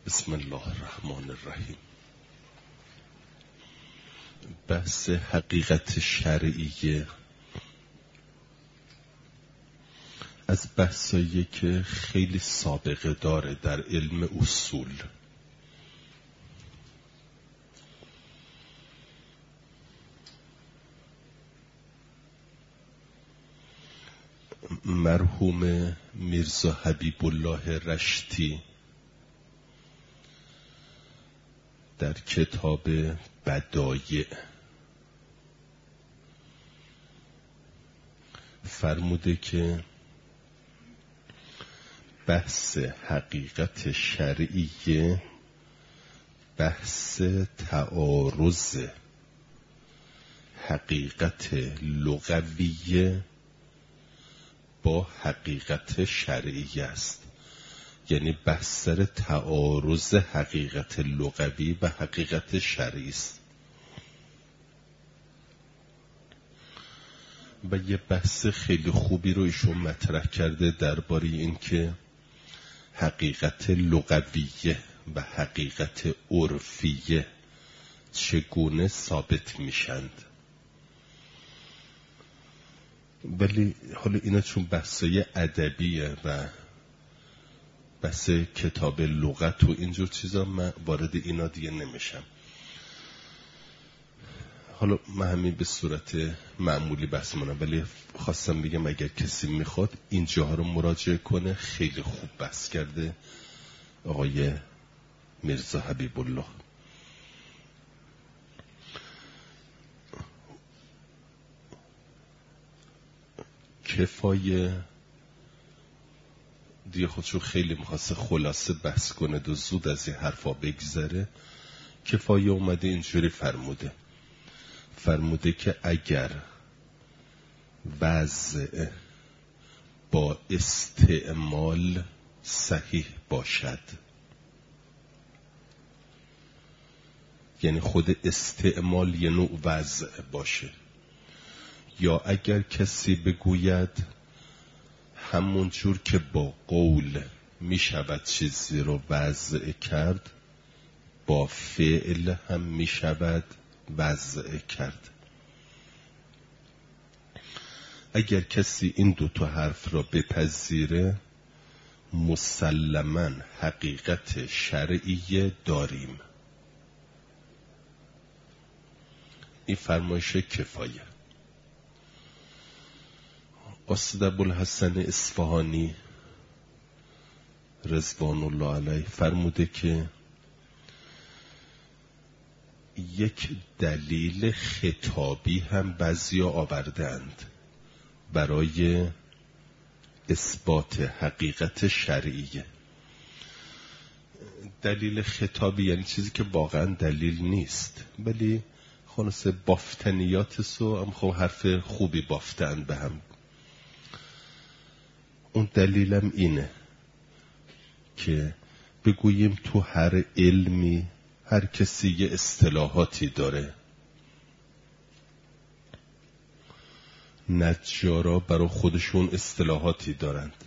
بسم الله الرحمن الرحیم. بحث حقیقت شرعیه از بحثایی که خیلی سابقه داره در علم اصول. مرحوم میرزا حبیب الله رشتی در کتاب بدایع فرموده که بحث حقیقت شرعیه بحث تعارض حقیقت لغویه با حقیقت شرعی است، یعنی بحث سر تعارض حقیقت لغوی و حقیقت شرعی است. و یه بحث خیلی خوبی رو ایشون مطرح کرده درباره این که حقیقت لغویه و حقیقت عرفیه چگونه ثابت میشند. ولی حالا اینا چون بحثای ادبیه و بحث کتاب لغت و اینجور چیزا، من وارد اینا دیگه نمیشم. حالا من همین به صورت معمولی بحث منم، ولی خواستم بگم اگر کسی میخواد اینجاها رو مراجعه کنه. خیلی خوب بحث کرده آقای میرزا حبیب الله. کفایه دیگه خودشو خیلی میخواسته خلاصه بحث کنه و زود از این حرفا بگذره. کفایه اومده اینجوری فرموده که اگر وضع با استعمال صحیح باشد، یعنی خود استعمال یه نوع وضع باشه، یا اگر کسی بگوید همون جور که با قول می شود چیزی رو وضع کرد، با فعل هم می شود وضع کرد. اگر کسی این دوتا حرف را بپذیره، مسلماً حقیقت شرعی داریم. این فرمایش کفایه. استاد ابوالحسن اصفهانی رضوان الله علیه فرموده که یک دلیل خطابی هم بعضیا آوردند برای اثبات حقیقت شرعیه. دلیل خطابی یعنی چیزی که واقعا دلیل نیست، ولی خلاصه بافتنیات سو هم خب حرف خوبی بافتن به هم. اون دلیلم اینه که بگوییم تو هر علمی هر کسی یه اصطلاحاتی داره. نجارا برای خودشون اصطلاحاتی دارند،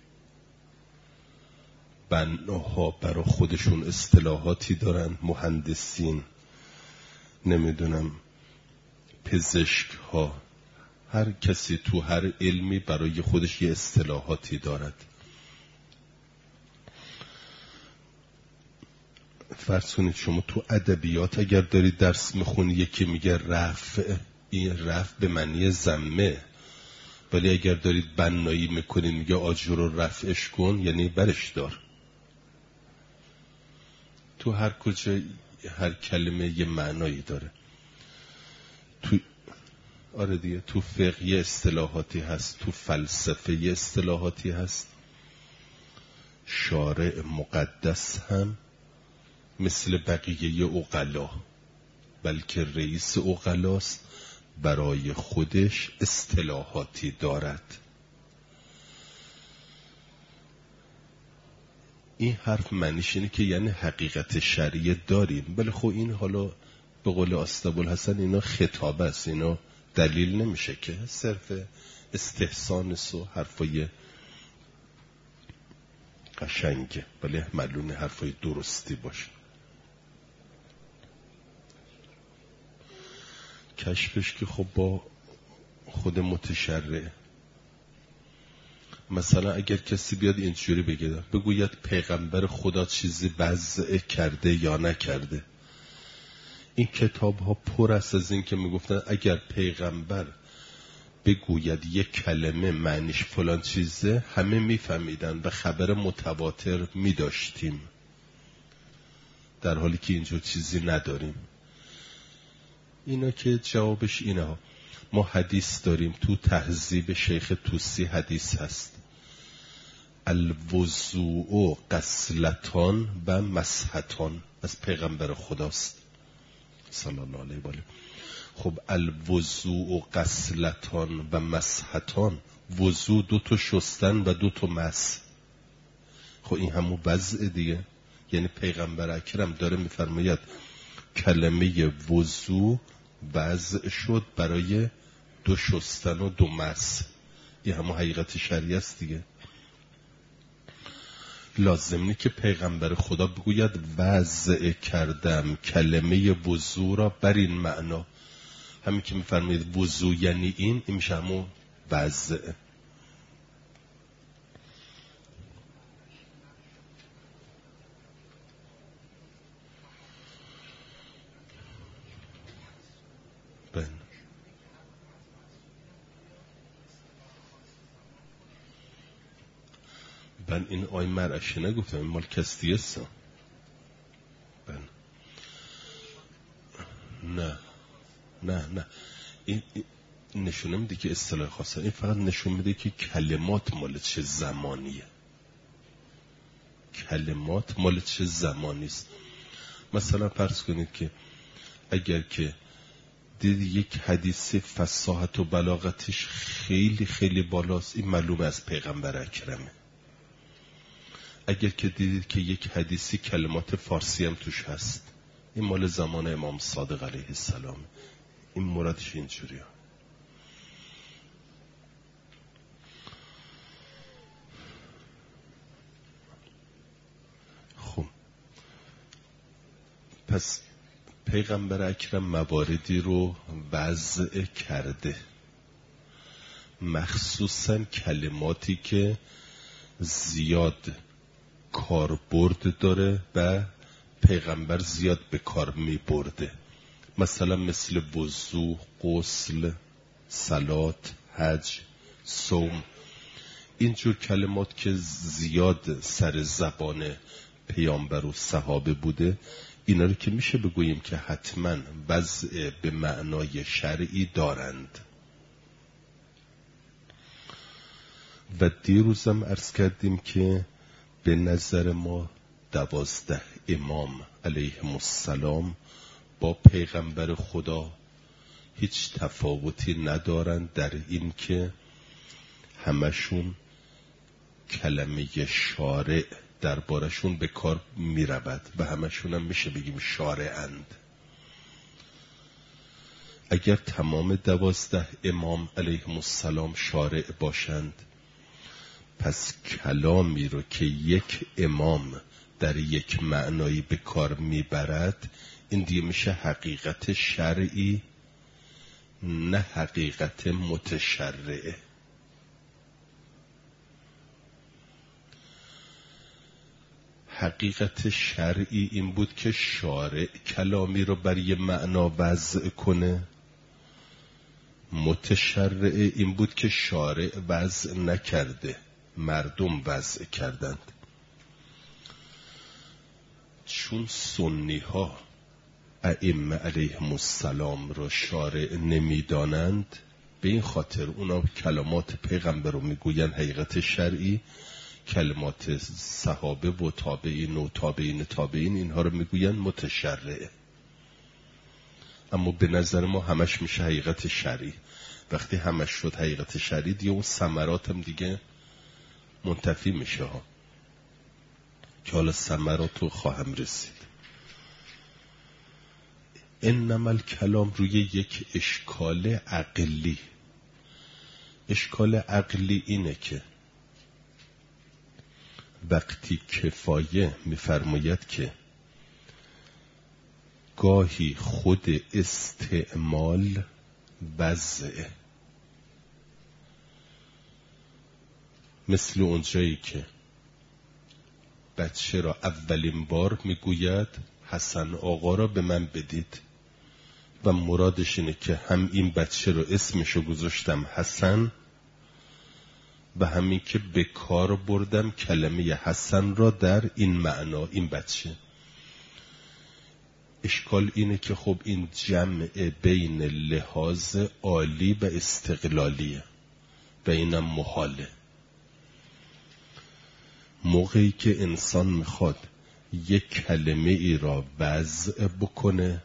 بناها برای خودشون اصطلاحاتی دارند، مهندسین، نمیدونم پزشک ها، هر کسی تو هر علمی برای خودش یه اصطلاحاتی دارد. فرض کنید شما تو ادبیات اگر دارید درس میخونی، یکی میگه رفع، این رفع به معنی ضمه، ولی اگر دارید بنایی میکنید میگه آجر رو رفعش کن، یعنی برش دار. تو هر کجا هر کلمه یه معنایی داره. آره دیگه، تو فقه یه اصطلاحاتی هست، تو فلسفه یه اصطلاحاتی هست. شارع مقدس هم مثل بقیه عقلا، بلکه رئیس عقلاست، برای خودش اصطلاحاتی دارد. این حرف معنیش اینه که یعنی حقیقت شرعی داریم، ولی خب این حالا به قول استاد ابوالحسن اینا خطابه است، اینا دلیل نمیشه که، صرف استحسان و حرفای قشنگه ولی معلوم حرفای درستی باشه. کشفش که خب با خود متشرع، مثلا اگر کسی بیاد اینجوری بگوید پیغمبر خدا چیزی وضع کرده یا نکرده، این کتاب ها پر است از این که میگفتن اگر پیغمبر بگوید یک کلمه معنیش فلان چیزه همه میفهمیدن و خبر متواتر میداشتیم، در حالی که اینجور چیزی نداریم. اینا که جوابش اینه. ما حدیث داریم، تو تهذیب شیخ توسی حدیث هست، الوضوء غسلتان و مسحتان، از پیغمبر خداست صلی الله علیه و آله. خب الوضوء غسلتان و مسحتان، وضوء 2 تا شستن و 2 تا مسح، خب این همون وضع دیگه. یعنی پیغمبر اکرم داره میفرماید کلمه وضوء وضع شد برای 2 شستن و 2 مسح، این همون حقیقت شریعه است دیگه. لازم نیست که پیغمبر خدا بگوید وضع کردم کلمه وضوء را بر این معنا. همین که میفرمایید وضوء یعنی این میشه همون وضع. من این آی مرعشی نگفتم، این مال کستی هستم. نه این نشون نمیده که اصطلاح خاصه، این فقط نشون میده که کلمات مال چه زمانیه، کلمات مال چه زمانی است. مثلا فرض کنید که اگر که دید یک حدیث فصاحت و بلاغتش خیلی خیلی بالاست، این معلومه از پیغمبر اکرمه. اگر که دیدید که یک حدیثی کلمات فارسی هم توش هست، این مال زمان امام صادق علیه السلام، این مرادش اینجوریه. خب پس پیغمبر اکرم مواردی رو وضع کرده، مخصوصا کلماتی که زیاد کاربرد داره و پیغمبر زیاد به کار می برده، مثلا مثل وضو، غسل، صلات، حج، صوم. اینجور کلمات که زیاد سر زبان پیامبر و صحابه بوده، اینا رو که میشه بگوییم که حتما وضع به معنای شرعی دارند. و دیروزم عرض کردیم که به نظر ما 12 امام علیهم السلام با پیغمبر خدا هیچ تفاوتی ندارند در این که همشون کلمه شارع دربارشون به کار می رود و همشون هم میشه بگیم شارعند. اگر تمام 12 امام علیهم السلام شارع باشند، پس کلامی رو که یک امام در یک معنایی به کار میبرد، این دیگه میشه حقیقت شرعی، نه حقیقت متشرعه. حقیقت شرعی این بود که شارع کلامی رو بر یه معنا وضع کنه، متشرعه این بود که شارع وضع نکرده، مردم وضع کردند. چون سنی ها ائمه علیهم السلام را شارع نمیدانند، به این خاطر اونا کلمات پیغمبر رو میگوین حقیقت شرعی، کلمات صحابه و تابعین و تابعین تابعین اینها رو میگوین متشرعه. اما به نظر ما همش میشه حقیقت شرعی. وقتی همش شد حقیقت شرعی، دیگه اون ثمرات هم دیگه منتفی میشه ها، که حالا ثمرات رو خواهم رسید. انما الکلام روی یک اشکال عقلی. اشکال عقلی اینه که وقتی کفایه می‌فرماید که گاهی خود استعمال وضعه، مثل اونجایی که بچه را اولین بار میگوید حسن آقا را به من بدید و مرادش اینه که هم این بچه را اسمشو گذاشتم حسن و همین که به کار بردم کلمه حسن را در این معنا این بچه. اشکال اینه که خب این جمع بین لحاظ عالی و استقلالیه و اینم محاله. موقعی که انسان میخواد یک کلمه ای را وضع بکنه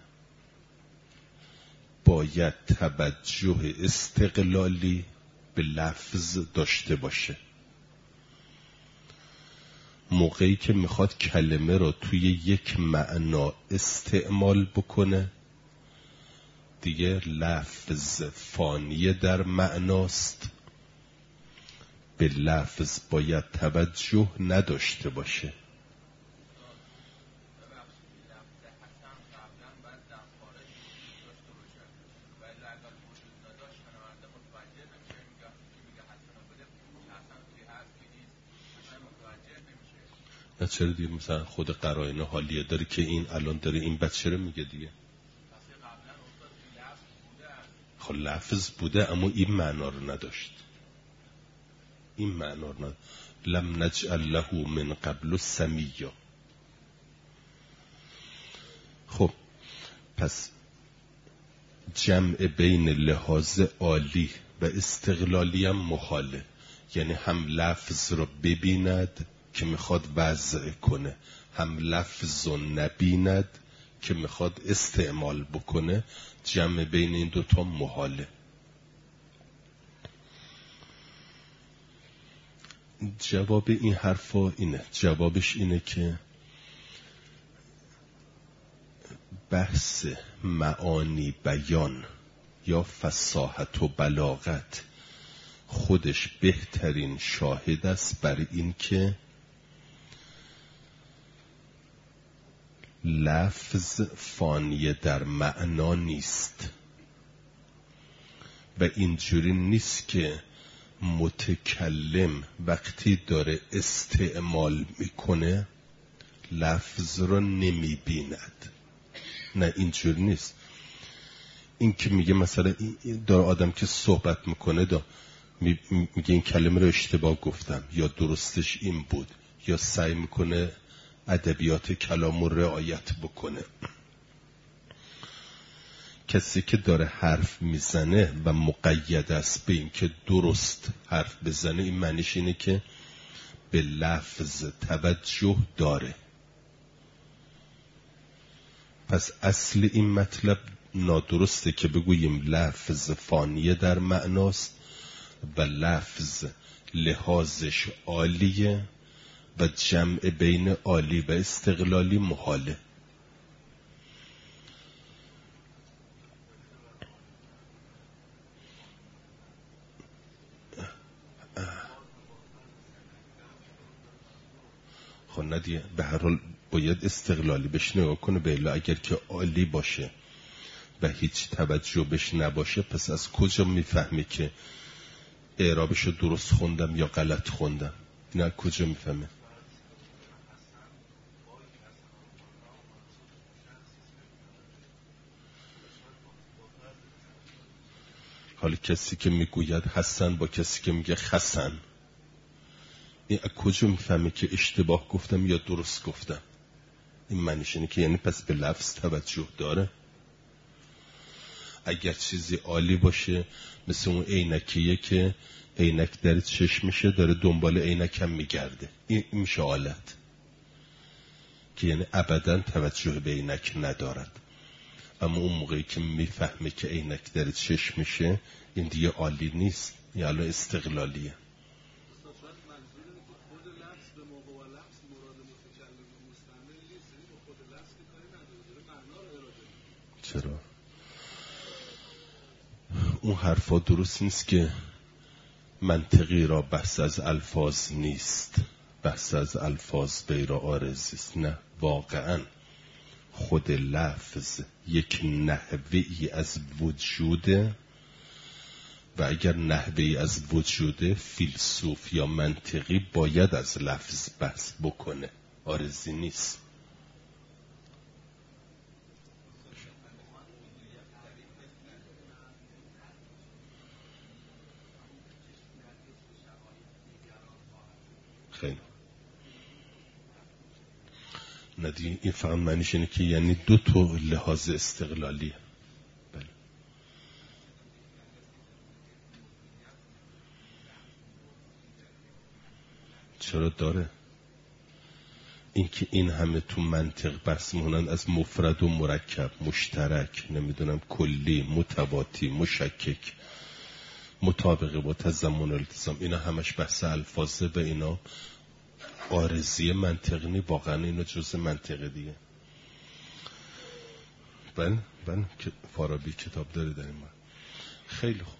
باید توجه استقلالی به لفظ داشته باشه. موقعی که میخواد کلمه را توی یک معنا استعمال بکنه دیگه لفظ فانی در معناست، به لفظ باید توجه نداشته باشه. نه چرا دیگه مثلا خود قرائن حالیه داره که این الان داره این بچه رو میگه دیگه. خب لفظ بوده اما این معنا رو نداشت، این معنا رو نداشت. لم نجعل له من قبل سمیا. خب پس جمع بین لحاظ عالی و استقلالی هم محاله، یعنی هم لفظ رو ببیند که میخواد وضع کنه، هم لفظ رو نبیند که میخواد استعمال بکنه. جمع بین این دوتا محاله. جواب این حرفا اینه، جوابش اینه که بحث معانی بیان یا فصاحت و بلاغت خودش بهترین شاهد است بر این که لفظ فانی در معنا نیست و اینجوری نیست که متکلم وقتی داره استعمال میکنه لفظ رو نمیبیند. نه اینجوری نیست. این که میگه مثلا داره آدم که صحبت میکنه میگه این کلمه رو اشتباه گفتم یا درستش این بود، یا سعی میکنه ادبیات کلام رو رعایت بکنه. کسی که داره حرف میزنه و مقید است به این که درست حرف بزنه این معنیش اینه که به لفظ توجه داره. پس اصل این مطلب نادرسته که بگوییم لفظ فانیه در معناست و لفظ لحاظش عالیه و جمع بین عالی و استقلالی محاله. خب ندیه به هر حال باید استقلالی بهش نگاه کنه. به اگر که عالی باشه و هیچ توجه بهش نباشه پس از کجا میفهمی که اعرابشو درست خوندم یا غلط خوندم؟ نه کجا میفهمه؟ حالا کسی که میگوید حسن با کسی که میگه خسن این از کجا میفهمه که اشتباه گفتم یا درست گفتم؟ این معنیش اینه که یعنی پس به لفظ توجه داره. اگر چیزی عالی باشه مثل اون عینکیه که عینک در چشمشه داره دنبال عینکم میگرده، این میشه حالت که یعنی ابدا توجه به عینک ندارد. اما اون موقعی که میفهمه که عینک در چشمشه این دیگه عالی نیست، یعنی استقلالیه. چرا؟ اون حرفا درست نیست که منطقی را بحث از الفاظ نیست، بحث از الفاظ غیر عارضی است. نه، واقعا خود لفظ یک نحوه‌ای از وجوده و اگر نحوه‌ای از وجوده، فیلسوف یا منطقی باید از لفظ بحث بکنه، عارضی نیست. خیلی ندی این فقط معنیش اینه که یعنی دو تا لحاظ استقلالیه. بله. چرا داره؟ اینکه این همه تو منطق بحث مونن از مفرد و مرکب، مشترک، نمیدونم کلی، متواتی، مشکک، مطابقه با تضمن التزام، اینا همش بحث الفاظه و اینا عارضی منطقی نی، واقعا اینا جزء منطقه دیگه. بله که فارابی کتاب داره در این مورد. خیلی خوب.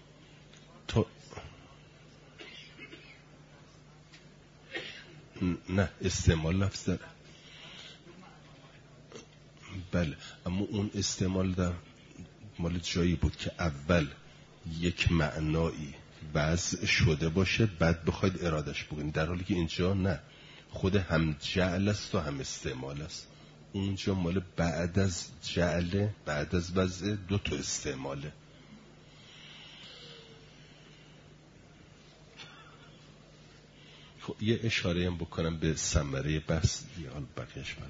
نه، استعمال لفظ داره. بله، اما اون استعمال در مال جایی بود که اول یک معنایی وضع شده باشه بعد بخواید ارادش بکنید، در حالی که اینجا نه، خود هم جعل است و هم استعمال است. اونجا مال بعد از جعل، بعد از وضع، دو تا استعماله. خب یه اشاره هم بکنم به ثمره بحث دیگه، حالا بقیه‌اش بعد.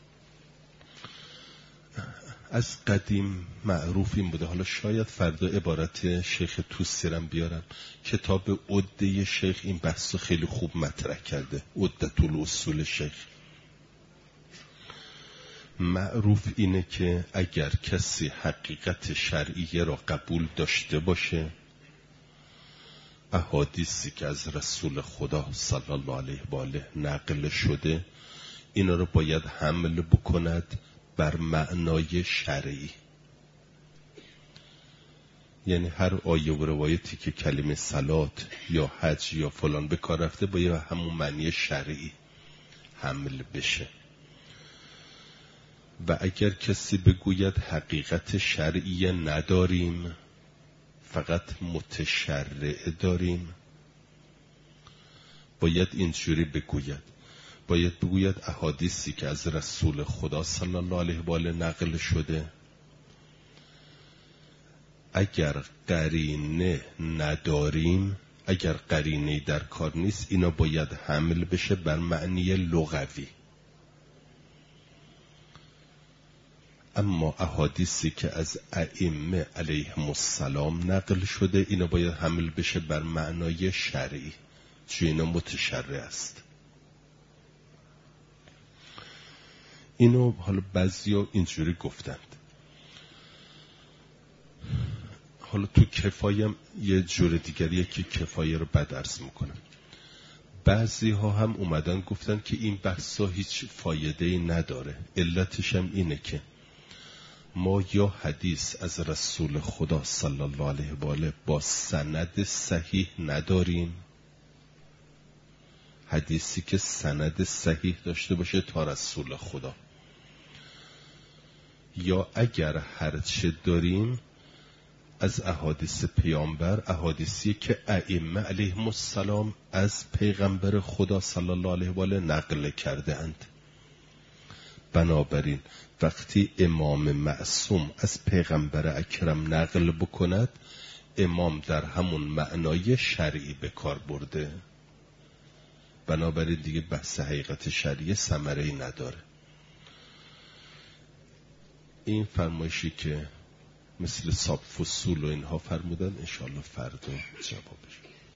از قدیم معروف این بوده، حالا شاید فردا عبارت شیخ توسی رو بیارم، کتاب عده شیخ این بحث رو خیلی خوب مطرح کرده، عدة الاصول شیخ. معروف اینه که اگر کسی حقیقت شرعیه را قبول داشته باشه، احادیثی که از رسول خدا صلی الله علیه و آله نقل شده اینا رو باید حمل بکند بر معنای شرعی. یعنی هر آیه و روایتی که کلمه صلات یا حج یا فلان به کار رفته باید همون معنی شرعی حمل بشه. و اگر کسی بگوید حقیقت شرعی نداریم، فقط متشرع داریم، باید اینجوری بگوید، باید بگوید احادیثی که از رسول خدا صلی الله علیه و آله نقل شده اگر قرینه نداریم، اگر قرینه در کار نیست، اینا باید حمل بشه بر معنی لغوی. اما احادیثی که از ائمه علیهم السلام نقل شده اینا باید حمل بشه بر معنای شرعی، چون اینا متشرع است. اینو حالا بعضیا اینجوری گفتند. حالا تو کفایم یه جور دیگریه که کفایه رو بد عرض میکنم. بعضی ها هم اومدن گفتن که این بحثا هیچ فایده‌ای نداره. علتش هم اینه که ما یا حدیث از رسول خدا صلی الله علیه و آله با سند صحیح نداریم، حدیثی که سند صحیح داشته باشه تا رسول خدا، یا اگر هرچه داریم از احادیث پیامبر، احادیثی که ائمه علیهم السلام از پیغمبر خدا صلی الله علیه و آله نقل کرده اند. بنابراین وقتی امام معصوم از پیغمبر اکرم نقل بکند، امام در همون معنای شرعی به کار برده، بنابراین دیگه بحث حقیقت شرعی ثمره‌ای نداره. این فرمایشی که مثل صاب فصول و اینها فرمودن انشاءالله فردا جوابش.